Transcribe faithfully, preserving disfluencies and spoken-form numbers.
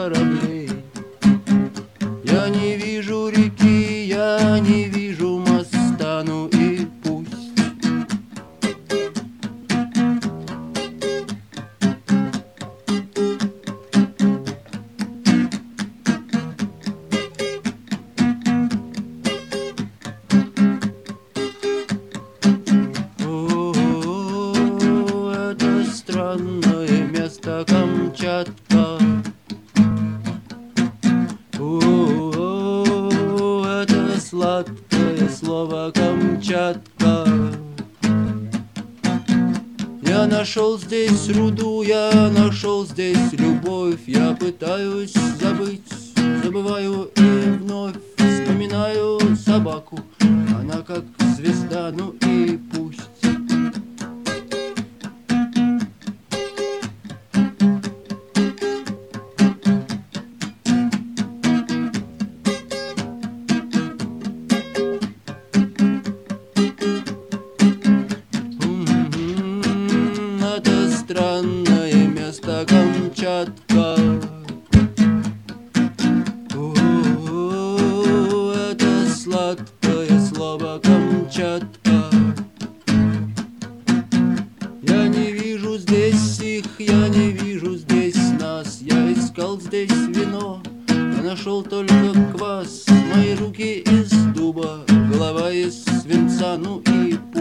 кораблей. Я не вижу реки, я не вижу моста, ну и пусть. О, это странное место Камчатка. О, это сладкое слово Камчатка. Я нашел здесь руду, я нашел здесь любовь. Я пытаюсь забыть, забываю и вновь вспоминаю собаку. Она как звезда, ну и пусть. Это странное место Камчатка. О, это сладкое слово Камчатка. Я не вижу здесь их, я не вижу здесь нас. Я искал здесь вино, а нашел только квас. Мои руки из дуба, голова из свинца, ну и